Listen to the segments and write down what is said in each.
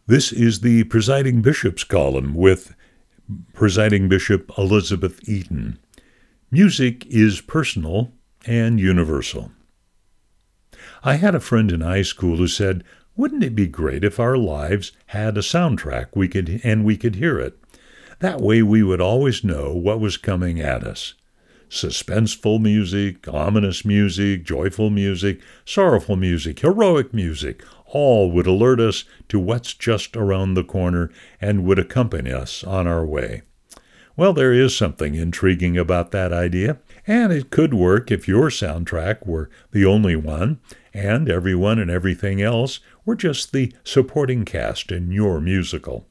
This is the Presiding Bishop's column with Presiding Bishop Elizabeth Eaton. Music is personal and universal. I had a friend in high school who said, "Wouldn't it be great if our lives had a soundtrack we could hear it? That way we would always know what was coming at us. Suspenseful music, ominous music, joyful music, sorrowful music, heroic music, all would alert us to what's just around the corner and would accompany us on our way." Well, there is something intriguing about that idea, and it could work if your soundtrack were the only one, and everyone and everything else were just the supporting cast in your musical.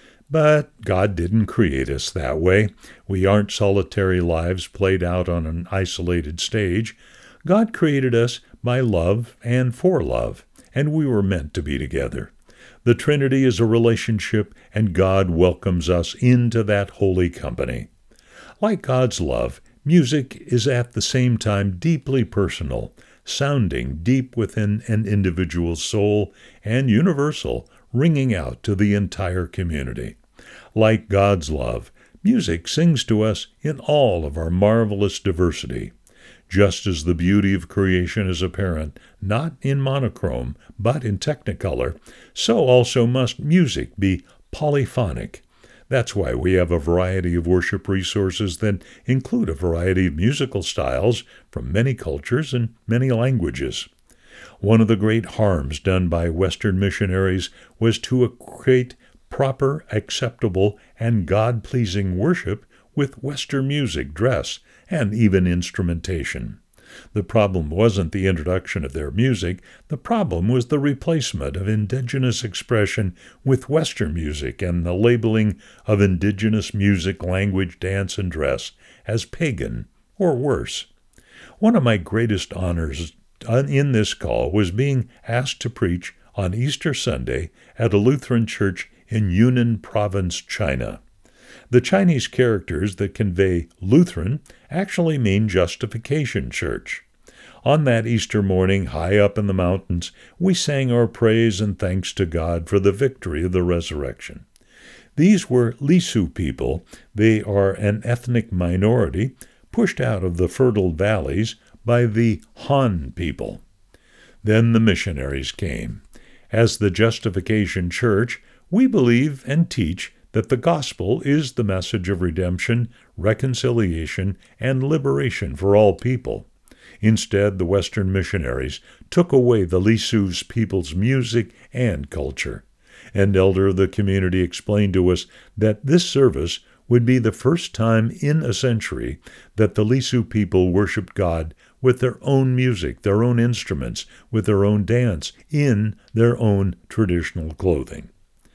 But God didn't create us that way. We aren't solitary lives played out on an isolated stage. God created us by love and for love, and we were meant to be together. The Trinity is a relationship, and God welcomes us into that holy company. Like God's love, music is at the same time deeply personal, sounding deep within an individual's soul, and universal, ringing out to the entire community. Like God's love, music sings to us in all of our marvelous diversity. Just as the beauty of creation is apparent, not in monochrome, but in technicolor, so also must music be polyphonic. That's why we have a variety of worship resources that include a variety of musical styles from many cultures and many languages. One of the great harms done by Western missionaries was to create proper, acceptable, and God-pleasing worship with Western music, dress, and even instrumentation. The problem wasn't the introduction of their music. The problem was the replacement of indigenous expression with Western music and the labeling of indigenous music, language, dance, and dress as pagan, or worse. One of my greatest honors in this call was being asked to preach on Easter Sunday at a Lutheran church in Yunnan Province, China. The Chinese characters that convey Lutheran actually mean Justification Church. On that Easter morning, high up in the mountains, we sang our praise and thanks to God for the victory of the resurrection. These were Lisu people. They are an ethnic minority pushed out of the fertile valleys by the Han people. Then the missionaries came. As the Justification Church, we believe and teach that the gospel is the message of redemption, reconciliation, and liberation for all people. Instead, the Western missionaries took away the Lisu people's music and culture. An elder of the community explained to us that this service would be the first time in a century that the Lisu people worshiped God with their own music, their own instruments, with their own dance, in their own traditional clothing.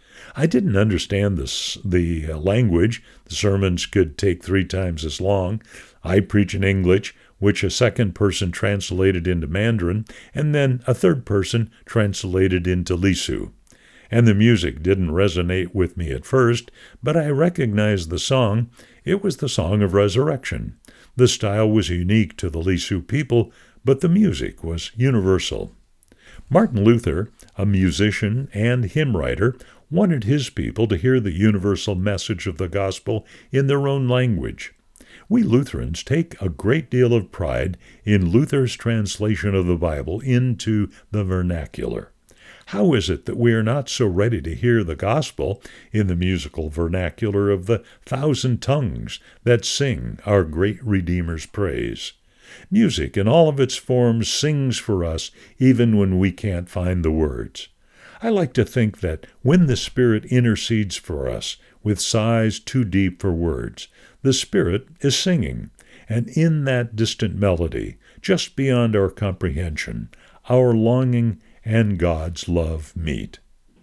I didn't understand the language. The sermons could take 3 times as long. I preach in English, which a second person translated into Mandarin, and then a third person translated into Lisu. And the music didn't resonate with me at first, but I recognized the song. It was the song of resurrection. The style was unique to the Lisu people, but the music was universal. Martin Luther, a musician and hymn writer, wanted his people to hear the universal message of the gospel in their own language. We Lutherans take a great deal of pride in Luther's translation of the Bible into the vernacular. How is it that we are not so ready to hear the gospel in the musical vernacular of the 1,000 tongues that sing our great Redeemer's praise? Music in all of its forms sings for us even when we can't find the words. I like to think that when the Spirit intercedes for us with sighs too deep for words, the Spirit is singing, and in that distant melody, just beyond our comprehension, our longing and God's love meet.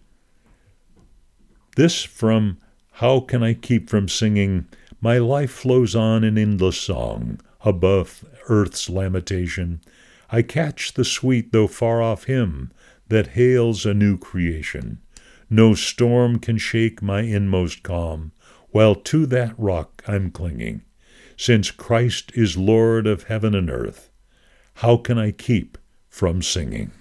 This from How Can I Keep From Singing? My life flows on in endless song, above earth's lamentation. I catch the sweet though far-off hymn that hails a new creation. No storm can shake my inmost calm, while to that rock I'm clinging. Since Christ is Lord of heaven and earth, how can I keep from singing?